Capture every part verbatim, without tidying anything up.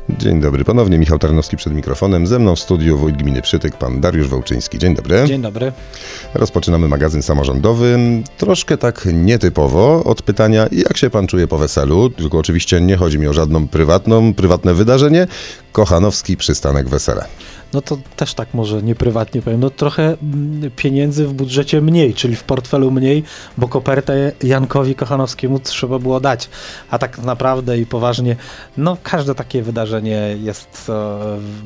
Dzień dobry, ponownie Michał Tarnowski przed mikrofonem. Ze mną w studiu wójt gminy Przytyk, pan Dariusz Wołczyński. Dzień dobry. Dzień dobry. Rozpoczynamy magazyn samorządowy. Troszkę tak nietypowo od pytania, jak się pan czuje po weselu? Tylko oczywiście nie chodzi mi o żadną prywatną, prywatne wydarzenie. Kochanowski przystanek wesele. No to też tak może nieprywatnie powiem, no trochę pieniędzy w budżecie mniej, czyli w portfelu mniej, bo kopertę Jankowi Kochanowskiemu trzeba było dać. A tak naprawdę i poważnie, no każde takie wydarzenie jest e,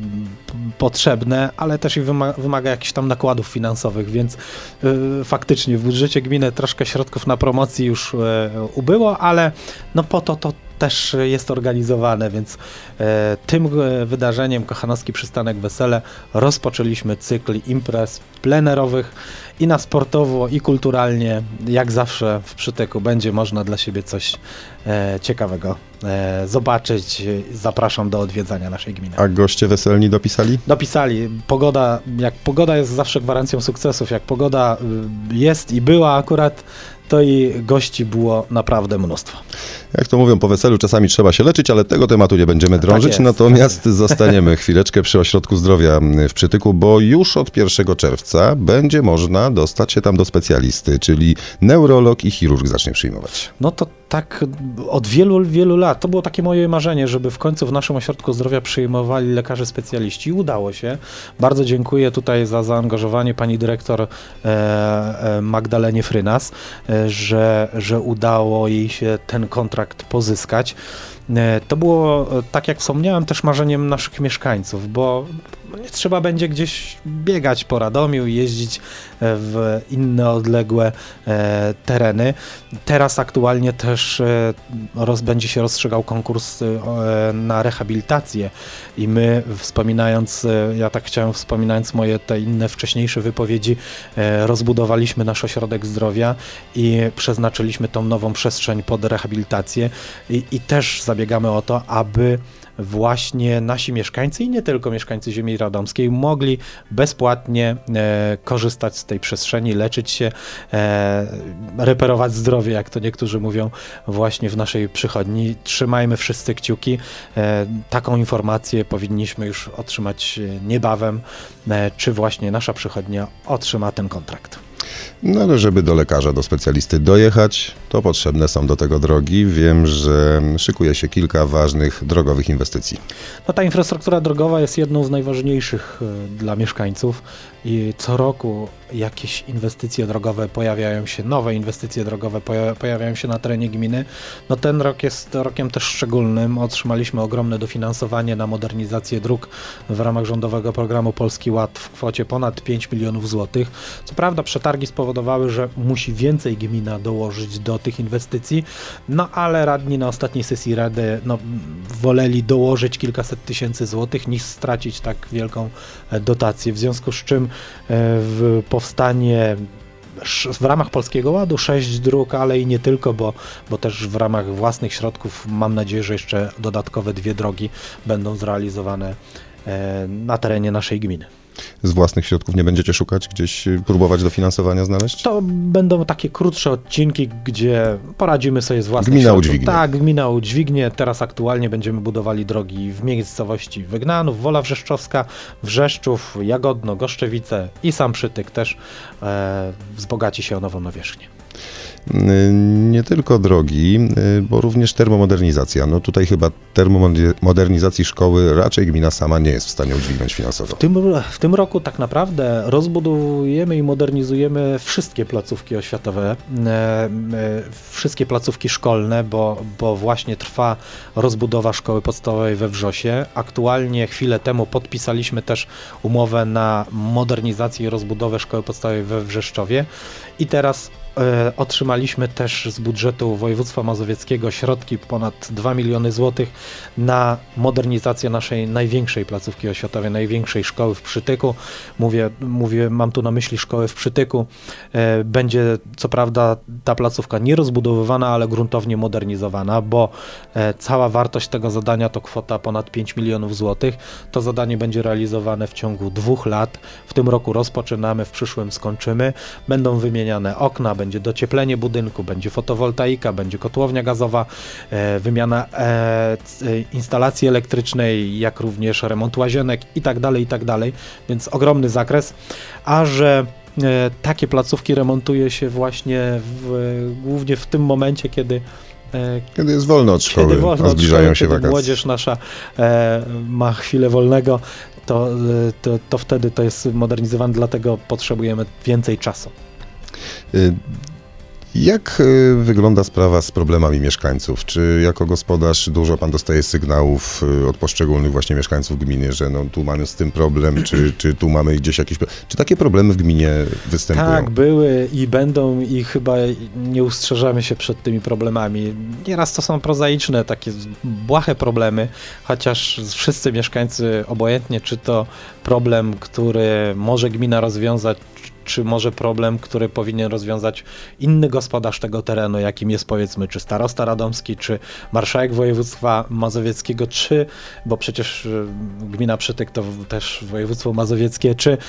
potrzebne, ale też i wymaga, wymaga jakichś tam nakładów finansowych, więc e, faktycznie w budżecie gminy troszkę środków na promocji już e, ubyło, ale no po to to też jest organizowane, więc e, tym wydarzeniem Kochanowski Przystanek Wesele rozpoczęliśmy cykl imprez plenerowych i na sportowo, i kulturalnie, jak zawsze w Przytyku będzie można dla siebie coś e, ciekawego e, zobaczyć. Zapraszam do odwiedzania naszej gminy. A goście weselni dopisali? Dopisali. Pogoda, jak pogoda jest zawsze gwarancją sukcesów, jak pogoda jest i była akurat, to i gości było naprawdę mnóstwo. Jak to mówią, po weselu czasami trzeba się leczyć, ale tego tematu nie będziemy drążyć, tak jest, natomiast tak zostaniemy chwileczkę przy Ośrodku Zdrowia w Przytyku, bo już od pierwszego czerwca będzie można dostać się tam do specjalisty, czyli neurolog i chirurg zacznie przyjmować. No to tak od wielu, wielu lat. To było takie moje marzenie, żeby w końcu w naszym Ośrodku Zdrowia przyjmowali lekarze specjaliści. I udało się. Bardzo dziękuję tutaj za zaangażowanie pani dyrektor e, e, Magdalenie Frynas, e, że, że udało jej się ten kontrakt pozyskać. E, to było, tak jak wspomniałem, też marzeniem naszych mieszkańców, bo nie trzeba będzie gdzieś biegać po Radomiu i jeździć w inne odległe e, tereny. Teraz aktualnie też e, roz, będzie się rozstrzygał konkurs e, na rehabilitację i my wspominając, e, ja tak chciałem wspominając moje te inne wcześniejsze wypowiedzi, e, rozbudowaliśmy nasz ośrodek zdrowia i przeznaczyliśmy tą nową przestrzeń pod rehabilitację i, i też zabiegamy o to, aby właśnie nasi mieszkańcy i nie tylko mieszkańcy ziemi radomskiej mogli bezpłatnie e, korzystać z tej przestrzeni, leczyć się, e, reperować zdrowie, jak to niektórzy mówią właśnie w naszej przychodni. Trzymajmy wszyscy kciuki. E, taką informację powinniśmy już otrzymać niebawem, e, czy właśnie nasza przychodnia otrzyma ten kontrakt. No ale żeby do lekarza, do specjalisty dojechać, to potrzebne są do tego drogi. Wiem, że szykuje się kilka ważnych drogowych inwestycji. No ta infrastruktura drogowa jest jedną z najważniejszych dla mieszkańców i co roku jakieś inwestycje drogowe pojawiają się, nowe inwestycje drogowe pojawiają się na terenie gminy. No ten rok jest rokiem też szczególnym. Otrzymaliśmy ogromne dofinansowanie na modernizację dróg w ramach rządowego programu Polski Ład w kwocie ponad pięć milionów złotych. Co prawda przetargi spowodowały, że musi więcej gmina dołożyć do tych inwestycji, no ale radni na ostatniej sesji rady no, woleli dołożyć kilkaset tysięcy złotych niż stracić tak wielką dotację, w związku z czym w powstanie w ramach Polskiego Ładu sześć dróg, ale i nie tylko, bo, bo też w ramach własnych środków mam nadzieję, że jeszcze dodatkowe dwie drogi będą zrealizowane na terenie naszej gminy. Z własnych środków nie będziecie szukać, gdzieś próbować dofinansowania znaleźć? To będą takie krótsze odcinki, gdzie poradzimy sobie z własnych Gmina środków. udźwignie. Tak, gmina udźwignie. Teraz aktualnie będziemy budowali drogi w miejscowości Wygnanów, Wola Wrzeszczowska, Wrzeszczów, Jagodno, Goszczewice i sam Przytyk też e, wzbogaci się o nową nawierzchnię. Nie tylko drogi, bo również termomodernizacja. No tutaj chyba termomodernizacji szkoły raczej gmina sama nie jest w stanie udźwignąć finansowo. W tym, w tym roku tak naprawdę rozbudowujemy i modernizujemy wszystkie placówki oświatowe, e, e, wszystkie placówki szkolne, bo, bo właśnie trwa rozbudowa szkoły podstawowej we Wrzosie. Aktualnie chwilę temu podpisaliśmy też umowę na modernizację i rozbudowę szkoły podstawowej we Wrzeszczowie i teraz e, otrzymaliśmy też z budżetu województwa mazowieckiego środki ponad dwa miliony złotych na modernizację naszej największej placówki oświatowej, największej szkoły w Przytyku. Mówię, mówię mam tu na myśli szkołę w Przytyku. E, będzie co prawda ta placówka nie rozbudowywana, ale gruntownie modernizowana, bo e, cała wartość tego zadania to kwota ponad pięć milionów złotych. To zadanie będzie realizowane w ciągu dwóch lat. W tym roku rozpoczynamy, w przyszłym skończymy. Będą wymieniane okna, będzie docieplenie budynku, będzie fotowoltaika, będzie kotłownia gazowa, e, wymiana e, c- instalacji elektrycznej, jak również remont łazienek i tak dalej, i tak dalej, więc ogromny zakres, a że e, takie placówki remontuje się właśnie w, głównie w tym momencie, kiedy e, Kiedy jest wolno od szkoły, kiedy wolno a od zbliżają szkoły, się kiedy wakacje. młodzież nasza e, ma chwilę wolnego, to, e, to, to wtedy to jest modernizowane, dlatego potrzebujemy więcej czasu. Y, Jak y, wygląda sprawa z problemami mieszkańców? Czy jako gospodarz dużo pan dostaje sygnałów y, od poszczególnych właśnie mieszkańców gminy, że no tu mamy z tym problem, czy, czy tu mamy gdzieś jakiś... pro- Czy takie problemy w gminie występują? Tak, były i będą i chyba nie ustrzeżemy się przed tymi problemami. Nieraz to są prozaiczne, takie błahe problemy, chociaż wszyscy mieszkańcy obojętnie, czy to problem, który może gmina rozwiązać, czy może problem, który powinien rozwiązać inny gospodarz tego terenu, jakim jest powiedzmy czy starosta radomski, czy marszałek województwa mazowieckiego, czy, bo przecież e, gmina Przytyk to w- też województwo mazowieckie, czy,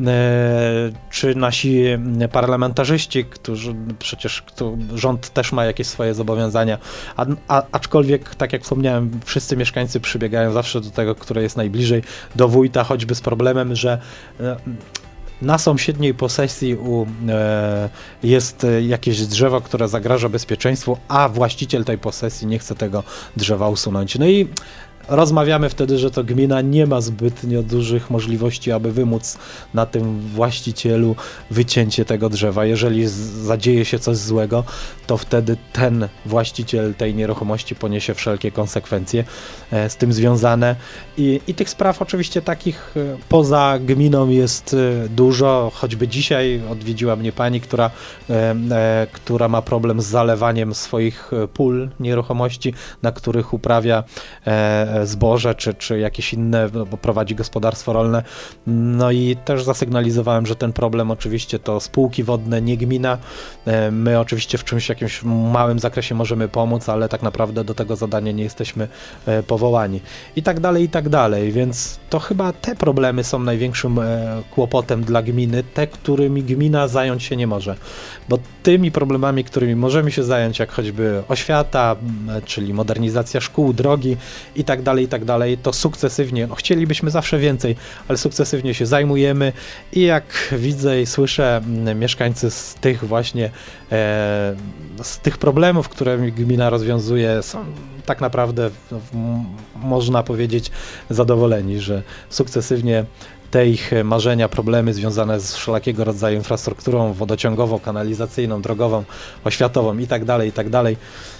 e, czy nasi parlamentarzyści, którzy przecież kto, rząd też ma jakieś swoje zobowiązania, a, a, aczkolwiek, tak jak wspomniałem, wszyscy mieszkańcy przybiegają zawsze do tego, które jest najbliżej, do wójta, choćby z problemem, że e, na sąsiedniej posesji u, e, jest e, jakieś drzewo, które zagraża bezpieczeństwu, a właściciel tej posesji nie chce tego drzewa usunąć. No i rozmawiamy wtedy, że to gmina nie ma zbytnio dużych możliwości, aby wymóc na tym właścicielu wycięcie tego drzewa. Jeżeli z- zadzieje się coś złego, to wtedy ten właściciel tej nieruchomości poniesie wszelkie konsekwencje e, z tym związane. I, I tych spraw oczywiście takich e, poza gminą jest e, dużo. Choćby dzisiaj odwiedziła mnie pani, która, e, e, która ma problem z zalewaniem swoich e, pól nieruchomości, na których uprawia e, zboże czy, czy jakieś inne, no, bo prowadzi gospodarstwo rolne. No i też zasygnalizowałem, że ten problem oczywiście to spółki wodne, nie gmina. E, My oczywiście w czymś jakimś małym zakresie możemy pomóc, ale tak naprawdę do tego zadania nie jesteśmy e, powołani. I tak dalej, i tak dalej, więc to chyba te problemy są największym e, kłopotem dla gminy, te, którymi gmina zająć się nie może. Bo tymi problemami, którymi możemy się zająć, jak choćby oświata, m, czyli modernizacja szkół, drogi i tak dalej, i tak dalej, to sukcesywnie, no chcielibyśmy zawsze więcej, ale sukcesywnie się zajmujemy i jak widzę i słyszę, m, mieszkańcy z tych właśnie, e, z tych problemów, które gmina rozwiązuje, są tak naprawdę, no, m, można powiedzieć, zadowoleni, że sukcesywnie te ich marzenia, problemy związane z wszelakiego rodzaju infrastrukturą wodociągową, kanalizacyjną, drogową, oświatową i tak dalej, i tak dalej,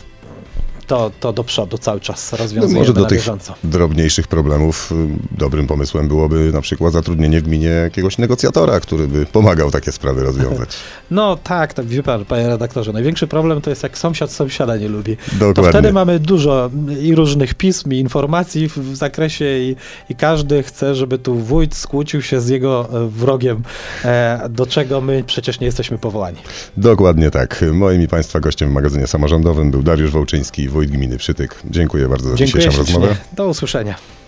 to, to do przodu cały czas No rozwiązujemy może do na tych bieżąco. drobniejszych problemów y, dobrym pomysłem byłoby na przykład zatrudnienie w gminie jakiegoś negocjatora, który by pomagał takie sprawy rozwiązać. No tak, tak, wie pan, panie redaktorze, największy problem to jest jak sąsiad sąsiada nie lubi. To Dokładnie. wtedy mamy dużo i różnych pism, i informacji w, w zakresie i, i każdy chce, żeby tu wójt skłócił się z jego e, wrogiem, e, do czego my przecież nie jesteśmy powołani. Dokładnie tak. Moim i Państwa gościem w magazynie samorządowym był Dariusz Wołczyński, wójt gminy Przytyk. Dziękuję bardzo za Dziękuję dzisiejszą ślicznie. rozmowę. Do usłyszenia.